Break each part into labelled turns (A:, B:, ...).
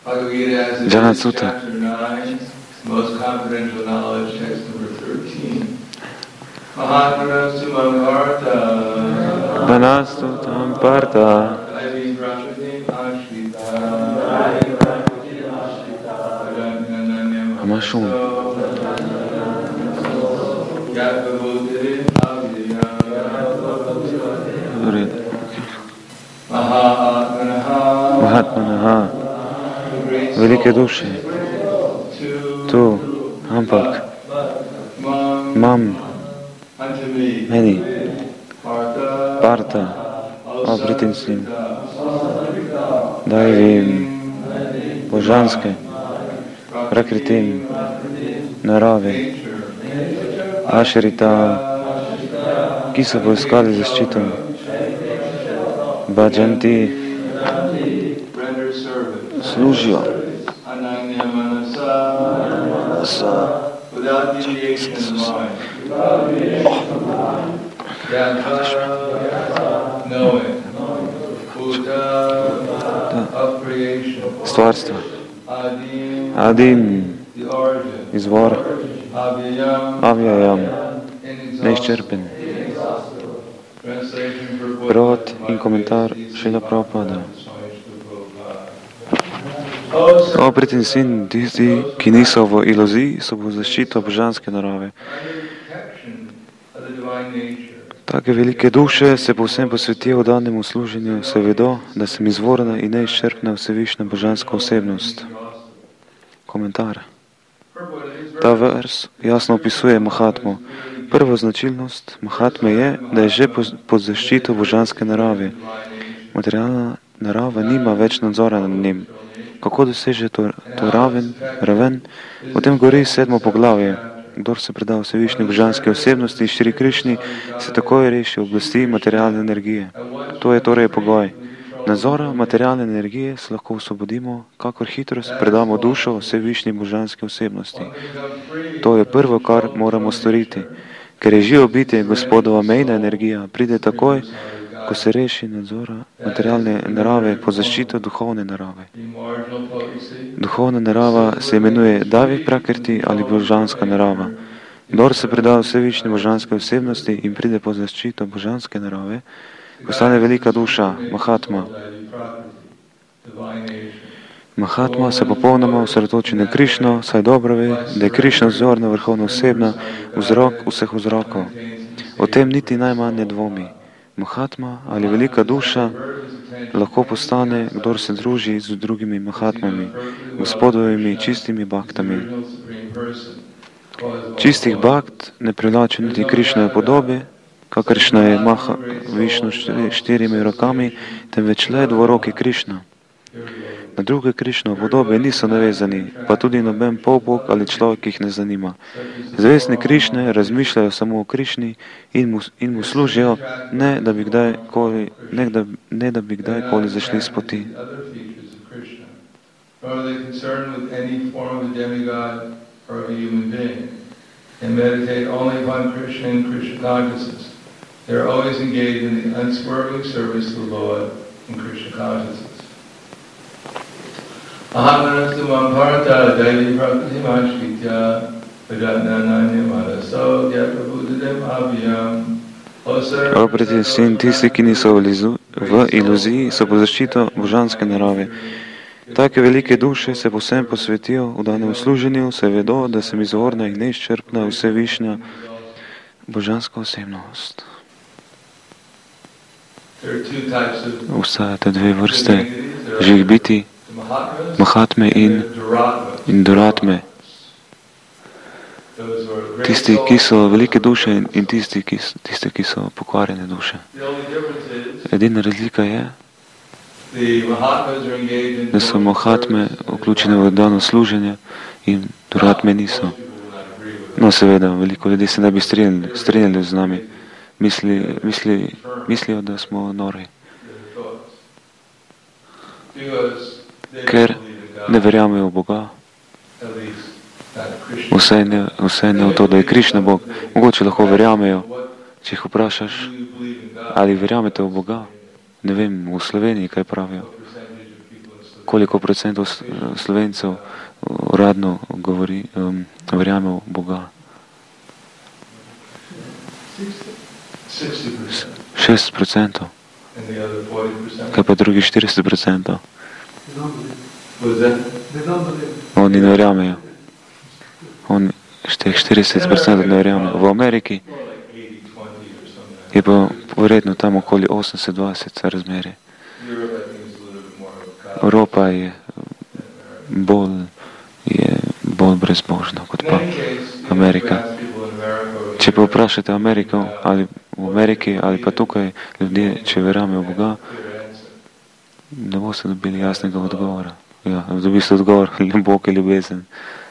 A: Jana Sutta. Manastu tam parta. Amashum. Mahatmanaha. Velike duše. Tu, ampak mam meni parta obritinsim dajvim božanske prakritim narave ašerita, ki so poiskali zaščito bhajanti, služijo stvarstva, adim, izvor, avyayam, neizčerpen. Prevod in komentar Šrila Prabhupada. O pretin sin, tisti, ki niso v iluziji, so v zaščito božanske narave. Take velike duše se povsem posvetijo danemu služenju, se vedo, da sem izvorna in neizčrpna vsevišnja božanska osebnost. Komentar. Ta vers jasno opisuje Mahatmo. Prva značilnost Mahatme je, da je že pod zaščito božanske narave. Materialna narava nima več nadzora nad njim. Kako doseže to raven? O tem govori 7. poglavje. Kdor se preda vsevišnji božanske osebnosti Šri Krišni, se takoj reši oblasti materialne energije. To je torej pogoj. Nadzora materialne energije se lahko osvobodimo, kakor hitro se predamo dušo vsevišnji božanske osebnosti. To je prvo, kar moramo storiti. Ker je živo bitje gospodova mejna energija, pride takoj, ko se reši nadzora materialne narave po zaščito duhovne narave. Duhovna narava se imenuje Davi Prakrti ali božanska narava. Kdor se preda vsevišnji božanske osebnosti in pride po zaščito božanske narave, postane velika duša, Mahatma. Mahatma se popolnoma osredotoči na Krišno, saj dobro ve, da je Krišna vzorna vrhovna osebna, vzrok vseh vzrokov. O tem niti najmanj ne dvomi. Mahatma ali velika duša lahko postane, kdor se druži z drugimi Mahatmami, gospodovimi čistimi baktami. Čistih bakt ne privlači niti Krišnove podobe, kakršna je Maha Višnu štirimi rokami, temveč le dvoroki Krišna. Na druge Krišnove podobe niso navezani, pa tudi noben polbog ali človek jih ne zanima. Zavestni Krišne razmišljajo samo o Krišni in mu služijo, ne da bi kdajkoli zašli s poti.
B: They are always engaged in the unswerving service to the Lord in Krishna consciousness. Ahamanastu mamparta daili praktimashrita vajatnananya manaso gyatvabuddhidem abhyam.
A: Opreti sin, tisti, ki niso v iluziji, so po zaščito božanske narave. Take velike duše se povsem posvetijo v danem služenju, se vedo, da sem izvorna in neizčrpna vsevišnja božanska osebnost. Obstajate dve vrste živih biti, Mahatme in Duratme. Tisti, ki so velike duše in tisti, ki so pokvarjene duše. Edina razlika je, da so Mahatme vključene v dano služenje in Duratme niso. No, seveda, veliko ljudi se ne bi strinjali z nami. Mislijo, da smo nori. Ker ne verjamejo v Boga. Vse ne v to, da je Krišna Bog. Mogoče lahko verjamejo, če jih vprašaš, ali verjamete v Boga. Ne vem, v Sloveniji kaj pravijo. koliko procentov Slovencev uradno verjame v Boga. 60%. Kaj pa drugi 40%? Oni ne verjamejo. Oni teh 40% ne verjamejo. V Ameriki je pa verjetno tam okoli 80-20 razmerje. Evropa je bolj brezbožna kot pa Amerika. Če pa vprašate Ameriko, ali v Ameriki, ali pa tukaj ljudje, če verjamejo v Boga, ne boste dobili jasnega odgovora. Ja, dobili ste odgovor, Bog je ljubezen.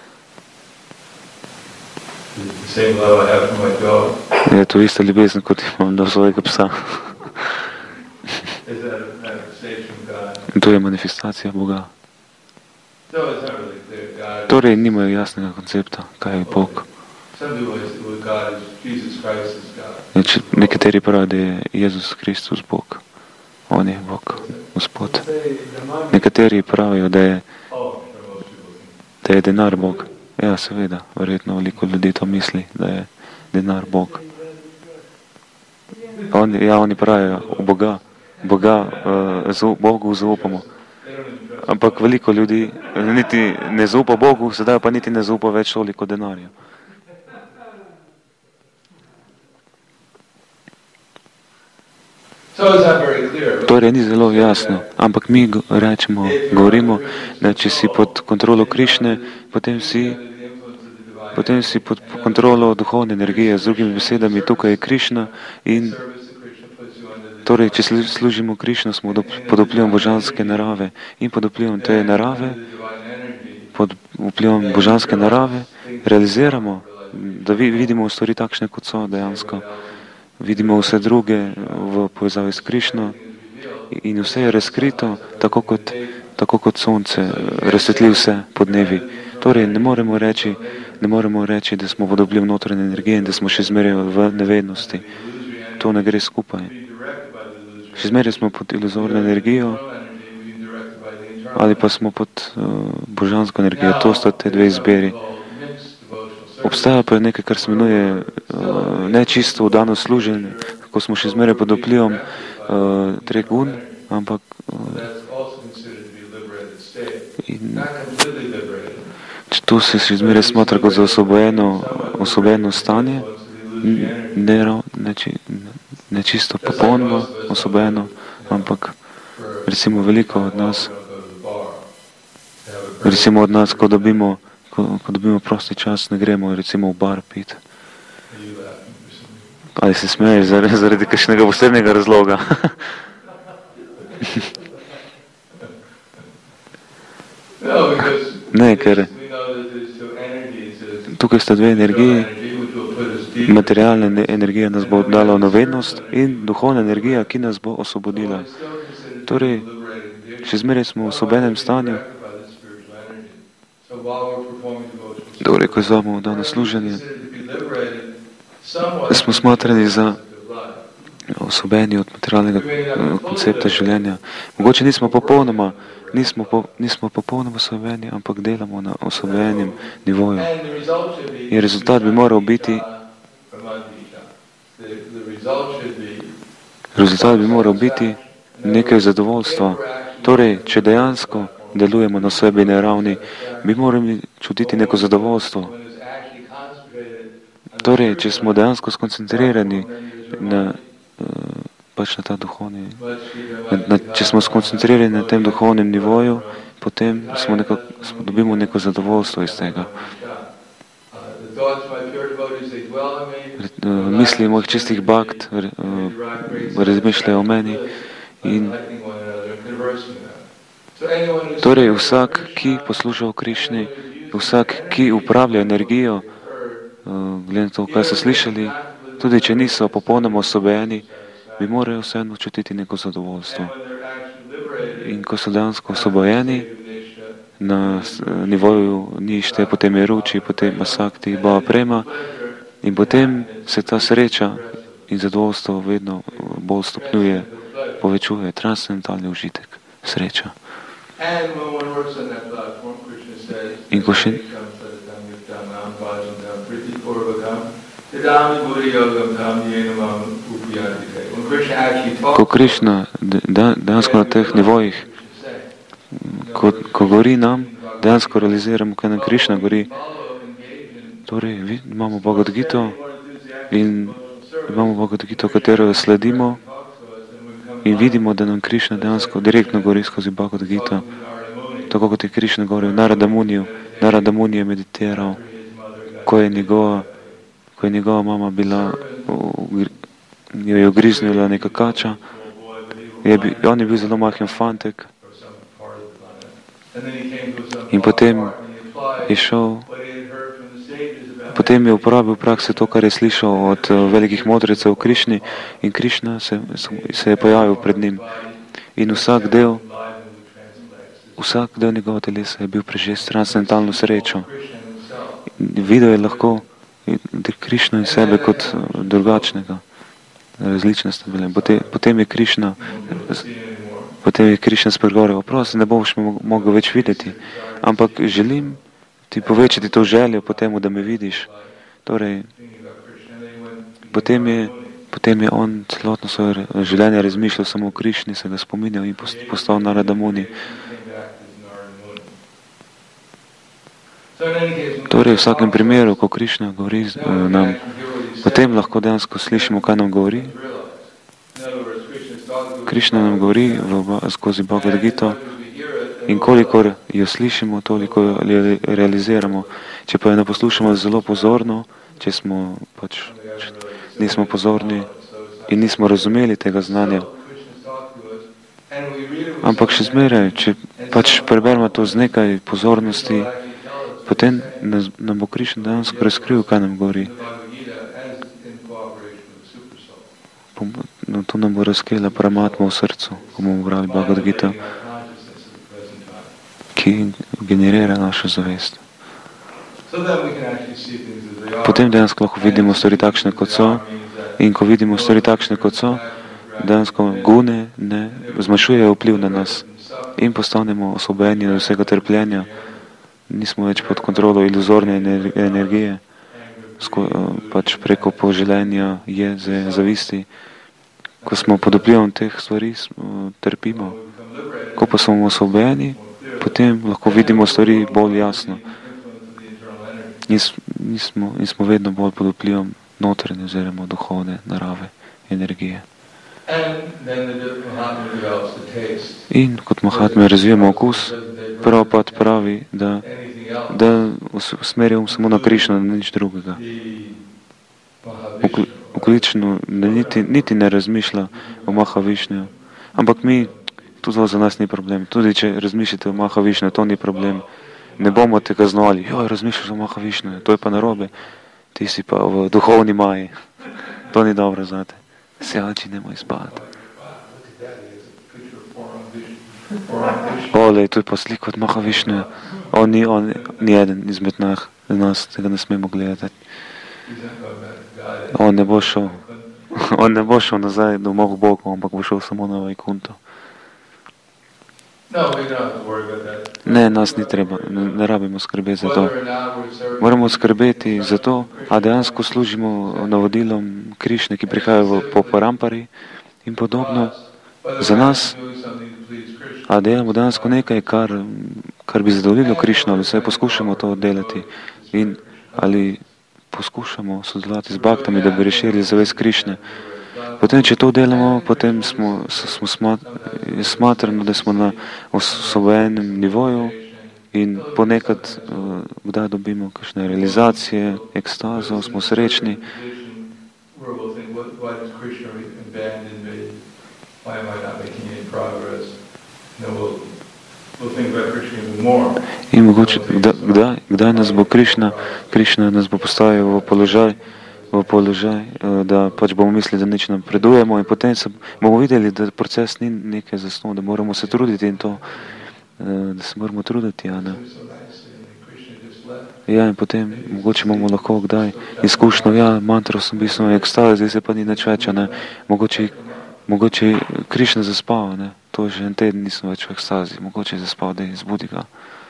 A: Je to ista ljubezen, kot imam do svojega psa. In to je manifestacija Boga. Torej nimajo jasnega koncepta, kaj je Bog. Nekateri pravijo, da je Jezus Kristus Bog. On je Bog, Gospod. Nekateri pravijo, da je denar Bog. Ja, seveda, verjetno veliko ljudi to misli, da je denar Bog. Oni pravijo Bogu zaupamo. Ampak veliko ljudi niti ne zaupa Bogu, sedaj pa niti ne zaupa več toliko denarja. Torej ni zelo jasno, ampak mi govorimo, da če si pod kontrolo Krišne, potem si pod kontrolo duhovne energije, z drugimi besedami, tukaj je Krišna in torej, če služimo Krišno, smo pod vplivom božanske narave in pod vplivom te narave, pod vplivom božanske narave, realiziramo, da vidimo stvari takšne, kot so dejansko. Vidimo vse druge v povezavi s Krišno in vse je razkrito, tako kot sonce razsvetli vse podnevi. Torej, ne moremo reči, da smo pod vplivom notranje energije in da smo še zmeraj v nevednosti. To ne gre skupaj. Še zmeraj smo pod iluzorno energijo ali pa smo pod božansko energijo. To sta te dve izbiri. Obstaja pa nekaj, kar se imenuje nečisto vdano služenje, ko smo še zmeraj pod vplivom treh gun, ampak to se še zmeraj smatra kot za osvobojeno stanje, ne čisto popolnoma osvobojeno, ampak recimo veliko od nas, ko dobimo prosti čas, ne gremo recimo v bar piti. Ali se smeješ zaradi kakšnega posebnega razloga? Ne, ker tukaj sta dve energiji. Materialna energija nas bo dala v nevednost in duhovna energija, ki nas bo osvobodila. Torej, še zmeraj smo v osvobojenem stanju. Torej, ko zvamo dano služenje, smo smatrani za osvobojeni od materialnega koncepta življenja. Mogoče nismo popolnoma osvobojeni, ampak delamo na osvobojenem nivoju. In rezultat bi moral biti nekaj zadovoljstva. Torej, če dejansko delujemo na osebni ravni, bi morali čutiti neko zadovoljstvo. Torej, če smo dejansko skoncentrirani na ta duhovni, če smo skoncentrirani na tem duhovnem nivoju, potem dobimo neko zadovoljstvo iz tega. Misli mojih čistih bhakt razmišljajo o meni in torej vsak, ki posluša o Krišni, vsak, ki upravlja energijo, glede na to, kaj so slišali, tudi če niso popolnoma osvobojeni, bi morali vseeno čutiti neko zadovoljstvo. In ko so dejansko osvobojeni, na nivoju nište, potem je ruči, potem asakti, bhava prema in potem se ta sreča in zadovoljstvo vedno bolj stopnjuje, povečuje transcendentalni užitek, sreča. In ko še ko Krišna dejansko na teh nivojih, ko govori nam, dejansko realiziramo, kaj nam Krišna govori. Torej, imamo Bhagavad Gito in imamo Bhagavad Gito, katero sledimo in vidimo, da nam Krišna dejansko direktno govori skozi Bhagavad Gito. Tako kot je Krišna govoril Narada Muniju. Narada Muni je meditiral, ko je njegova mama bila, jo je ugriznila neka kača. On je bil zelo majhen fantek. In potem je šel, potem je uporabil v praksi to, kar je slišal od velikih modrecev v Krišni, in Krišna se je pojavil pred njim. In vsak del njegova telesa je bil prežet s transcendentalno srečo. Videl je lahko Krišno in sebe kot drugačnega, različne sta bile. Potem je Krišna spregovoril, prosim, ne boš me mogel več videti, ampak želim ti povečati to željo po temu, da me vidiš. Torej, potem je on celotno svoje življenje razmišljal samo o Krišni, se ga spominjal in postal Narada Muni. Torej, v vsakem primeru, ko Krišna govori nam, potem lahko dejansko slišimo, kaj nam govori. Krišna nam govori skozi Bhagavad Gito in kolikor jo slišimo, toliko jo realiziramo. Če pa jo ne poslušamo zelo pozorno, če nismo pozorni in nismo razumeli tega znanja, ampak še zmeraj, če preberemo to z nekaj pozornosti, potem nam bo Krišna dejansko razkril, kaj nam govori. To nam bo razkrila Paramatma v srcu, ko bomo brali Bhagavad Gita, ki generira našo zavest. Potem dejansko lahko vidimo stvari takšne, kot so, in ko vidimo stvari takšne, kot so, dejansko gune ne zmanjšujejo vpliv na nas in postanemo osvobojeni od vsega trpljenja. Nismo več pod kontrolo iluzorne energije, preko poželenja, jeze, zavisti. Ko smo pod vplivom teh stvari, trpimo. Ko pa smo osvobojeni, potem lahko vidimo stvari bolj jasno. In smo vedno bolj pod vplivom notranje oziroma duhovne narave, energije. In kot Mahatme razvijamo okus, Prabhupada pravi, da usmerjamo samo na Krišno, na nič drugega. Vključno, da niti ne razmišlja o Mahavišnju. Ampak tudi za nas ni problem. Tudi če razmišljate o Mahavišnju, to ni problem. Ne bomo te kaznovali, razmišljaš o Mahavišnju, to je pa narobe. Ti si pa v duhovni maji. To ni dobro zate. Sjači, nemoj spati. Olej, to je pa slika od Mahavišnja. On ni eden izmed nas, tega ne smemo gledati. On ne bo šel nazaj domov k Bogu, ampak bo šel samo na Vajkunto. Ne, nas ni treba, ne rabimo skrbeti za to. Moramo skrbeti za to, a dejansko služimo navodilom Krišne, ki prihajajo po parampari in podobno. Za nas, a delamo dejansko nekaj, kar bi zadovoljilo Krišno, ali vsaj poskušamo to delati. In ali poskušamo sodelovati z baktami, da bi rešili zavest Krišne. Potem, če to delamo, potem smatramo, da smo na osvobojenem nivoju in ponekad, kdaj dobimo kakšne realizacije, ekstazo, smo srečni. In mogoče, kdaj nas bo Krišna nas bo postavil v položaj, da bomo mislili, da nič napredujemo in potem bomo videli, da proces ni nekaj zasnov, da moramo se truditi in to, da se moramo truditi, a ne. Ja, in potem mogoče bomo lahko kdaj izkušnjo, mantro sem bil v ekstazi, zdaj se pa ni nič več, a ne. Mogoče Krišna zaspava, ne. to že en teden nisem več v ekstazi, mogoče zaspal, da zbudi ga.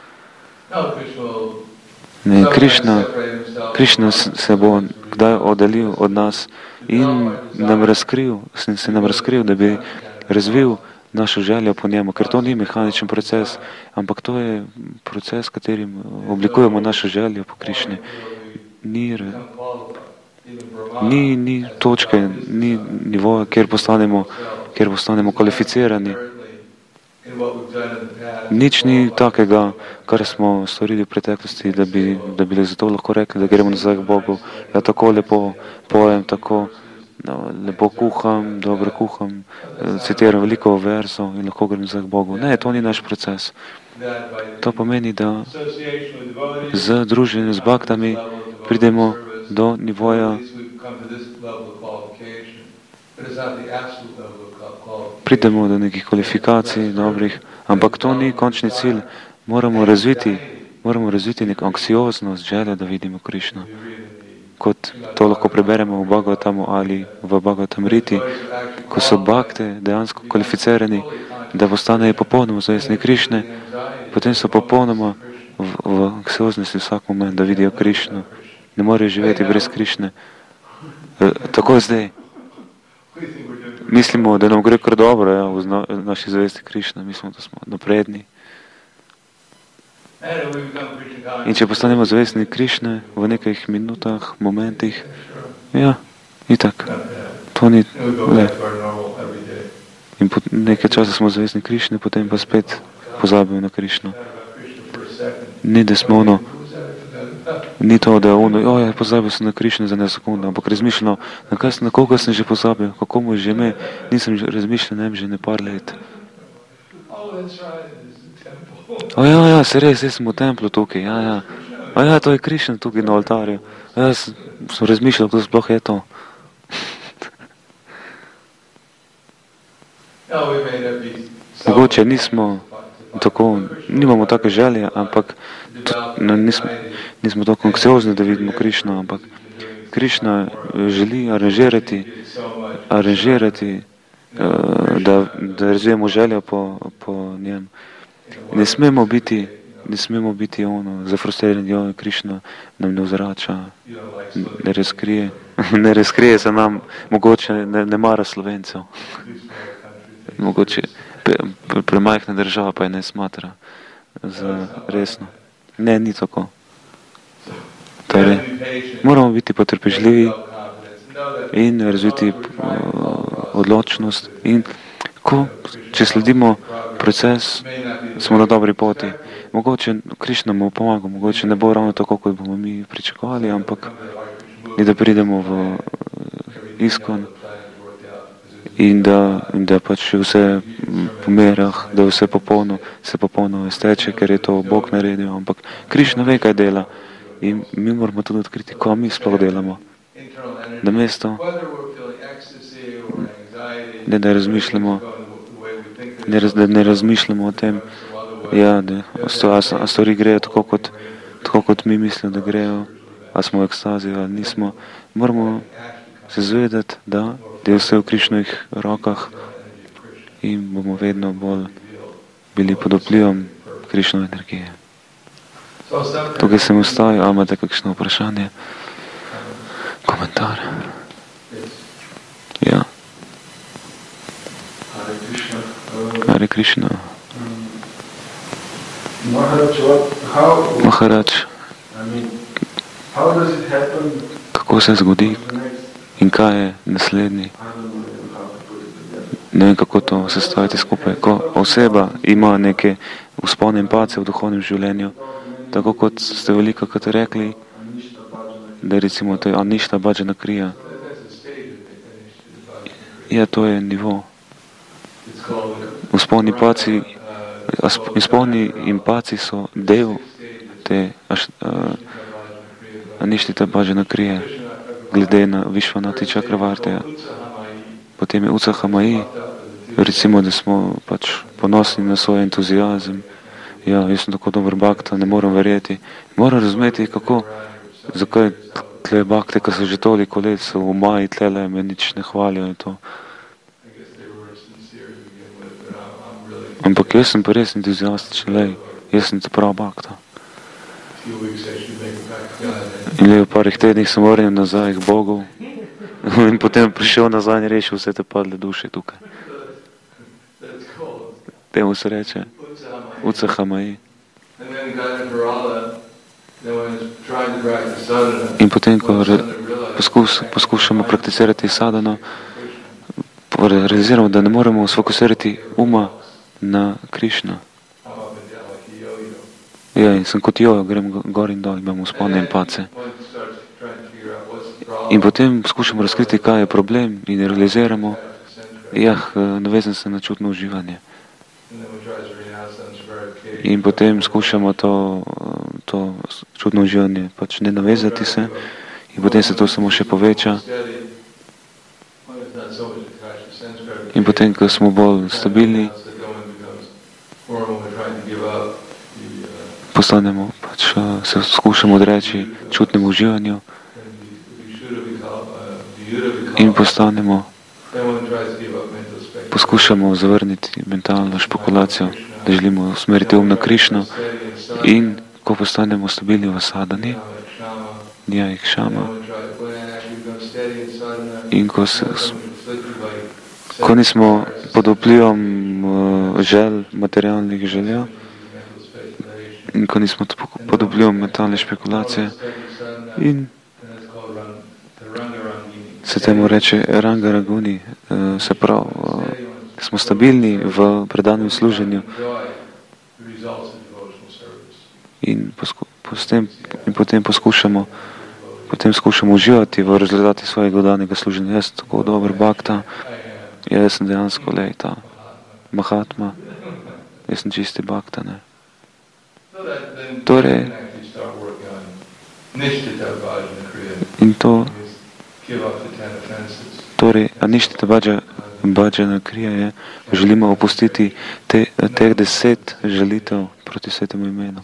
A: Ne, Krišna se bo kdaj oddaljil od nas in se nam razkril, da bi razvil našo željo po njemu, ker to ni mehaničen proces, ampak to je proces, katerim oblikujemo našo željo po Krišni. Ni točke, ni nivoja, kjer postanemo kvalificirani. Nič ni takega, kar smo storili v preteklosti, da bi zato lahko rekli, da gremo nazaj k Bogu. Ja, tako lepo pojem, tako lepo kuham, dobro kuham, citiram veliko verzov in lahko grem nazaj k Bogu. Ne, to ni naš proces. To pomeni, da z druženjem z baktami pridemo do nivoja, pridemo do nekih kvalifikacij dobrih, ampak to ni končni cilj. Moramo razviti neko anksioznost, željo, da vidimo Krišno. Kot to lahko preberemo v Bhagavatamu ali v Bhagavatamriti, ko so bakte dejansko kvalificirani, da postanejo popolnoma zavestni Krišne, potem so popolnoma v anksioznosti vsak moment, da vidijo Krišno. Ne morejo živeti brez Krišne. Tako zdaj. Mislimo, da nam gre kar dobro, ja, v naši zavesti Krišna. Mislimo, da smo napredni. In če postanemo zavestni Krišne v nekaj minutah, momentih, ja, itak. To ni, ne. In po nekaj časa smo zavestni Krišne, potem pa spet pozabimo na Krišno. Ni, da smo ni to, da je pozabil sem na Krišno za ne sekundo, ampak razmišljamo, na koga sem že pozabil, kako mu že ime, nisem razmišljal, ne že ne par let. Ja, se res, jaz sem v templu tukaj, ja, to je Krišna tukaj na oltarju. Ja, sem razmišljal, kdo sploh je to. Mogoče nimamo take želje, ampak nismo tako anksiozni, da vidimo Krišno, ampak Krišna želi aranžirati, da razvijemo željo po njem. Ne smemo biti zafrustrirani, Krišna nam ne vzrača, ne razkrije se nam, mogoče ne mara Slovencev. Mogoče premajhna država pa je ne smatra za resno. Ne, ni tako. Torej, moramo biti potrpežljivi in razviti odločnost in če sledimo proces, smo na dobri poti. Mogoče Krišna mu pomaga, mogoče ne bo ravno tako, kot bomo mi pričakovali, ampak ni da pridemo v Iskon in da pač vse po merah, da vse se popolno izteče, ker je to Bog naredil, ampak Krišna ve, kaj dela in mi moramo tudi odkriti, ko mi sploh delamo. Namesto, da ne razmišljamo o tem, ja, a stvari grejo tako, kot mi mislimo, da grejo, a smo v ekstazi ali nismo. Moramo se zavedati, da je vse v Krišnovih rokah in bomo vedno bolj bili pod vplivom Krišnove energije. Tukaj sem ustavil, a imate kakšno vprašanje? Komentar? Ja. Hare Krishna. Maharaj, kako se zgodi in kaj je naslednji? Ne vem, kako to sestaviti skupaj. Ko oseba ima neke vzpone in pace v duhovnem življenju, tako kot ste velikokrat rekli, da recimo to je Aništa Bhajana Kriya. Ja, to je nivo. Vzponi in paci so del te Aništita Bhajana Kriya, glede na Višvanati Čakravarteja. Potem je Utsaha Maji, recimo, da smo pač ponosni na svoj entuzijazem. Ja, jaz sem tako dober bhakta, ne moram verjeti. Moram razumeti, zakaj tle bhakte, ko so že toliko let, so v Maji tlele, me nič ne hvalijo in to. Ampak jaz sem pa res entuziastičen, lej, jaz sem prav bakta. In v parih tednih sem vrnil nazaj k Bogu in potem prišel nazaj in rešil vse te padle duše tukaj. Temu se reče Ucahamai. In potem, ko poskušamo prakticirati sadhano, realiziramo, da ne moremo sfokusirati uma na Krišna. Ja, in sem kot jojo, grem gor in dol, imam vzpone in pace. In potem poskušamo razkriti, kaj je problem in realiziramo, navezam se na čutno uživanje. In potem skušamo to čutno uživanje pač ne navezati se in potem se to samo še poveča. In potem, ko smo bolj stabilni, postanemo, pač se skušamo odreči čutnemu uživanju in poskušamo zavrniti mentalno špekulacijo, da želimo usmeriti um na Krišno in ko postanemo stabilni v sadhani, kšama, in ko nismo pod vplivom želj, materialnih želja, in ko nismo pod vplivom mentalne špekulacije, in se temu reče Ranga Raguni, se pravi, smo stabilni v predanem služenju in potem skušamo uživati v rezultati svojega danega služenja. Jaz sem tako dober bakta, jaz sem dejansko ta Mahatma, jaz sem čisti bakta, ne. Torej, in to, torej, Aništita Bhajana Kriya je, želimo opustiti teh 10 želitev proti svetemu imenu.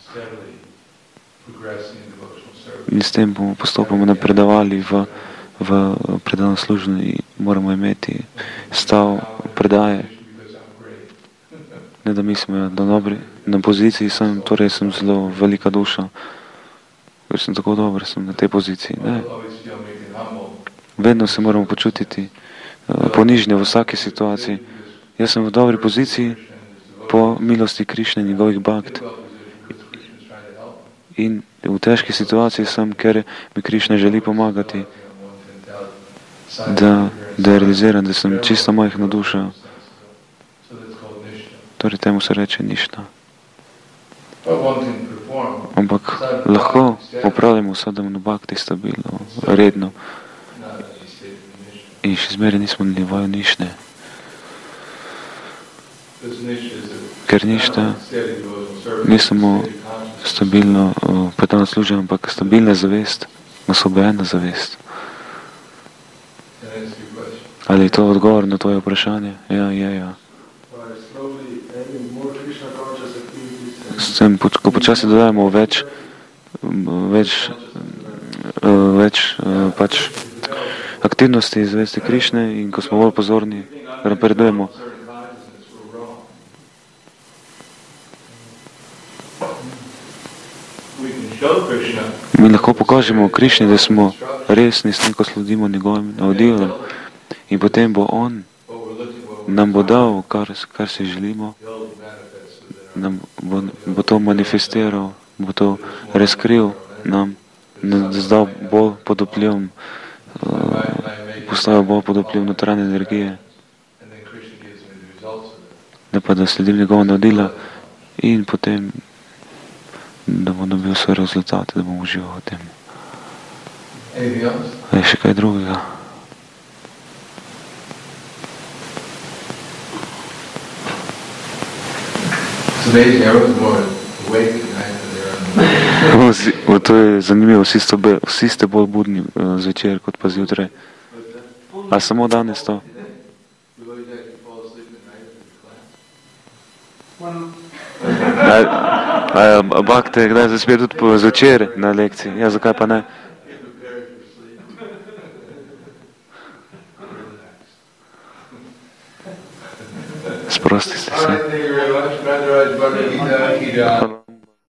A: In s tem bomo postopoma napredovali v predano služenje in moramo imeti stav predaje. Ne da mislimo, da na poziciji sem, torej sem zelo velika duša, ker sem tako dober, sem na tej poziciji. Ne. Vedno se moramo počutiti ponižni v vsaki situaciji. Jaz sem v dobri poziciji po milosti Krišne in njegovih bhakt. In v težki situaciji sem, ker mi Krišna želi pomagati, da realiziram, da sem čisto majhna duša. Torej temu se reče ništa. Ampak lahko opravljamo sadhano bhakti stabilno, redno. In še zmeraj nismo na nivoju nišne. Ker ništa ni samo stabilno predano služenje, ampak stabilna zavest, osvobojena zavest. Ali je to odgovor na tvoje vprašanje? Ja. S tem, ko počasi dodajamo več pač aktivnosti zvesti Krišne in ko smo bolj pozorni, napredujemo. Mi lahko pokažemo Krišni, da smo resni s tem, ko sledimo njegovim navodilom in potem bo on nam bo dal, kar si želimo, nam bo to manifestiral, bo to razkril nam, zdal bolj pod vplivom, postavil bolj pod vpliv notranje energije, ne pa da sledim njegova navodila in potem, da bom dobil svoje rezultate, da bom užival v tem. Je še kaj drugega? To je zanimivo, vsi ste bolj budni zvečer kot pa zjutraj. A samo danes to? Bhakte, kdaj se spet tudi zvečer na lekciji? Ja, zakaj pa ne? Oprostite se.
B: All right, thank you very much. Madharaj Bhagavad Gita, Ki Jai.
A: Hvala.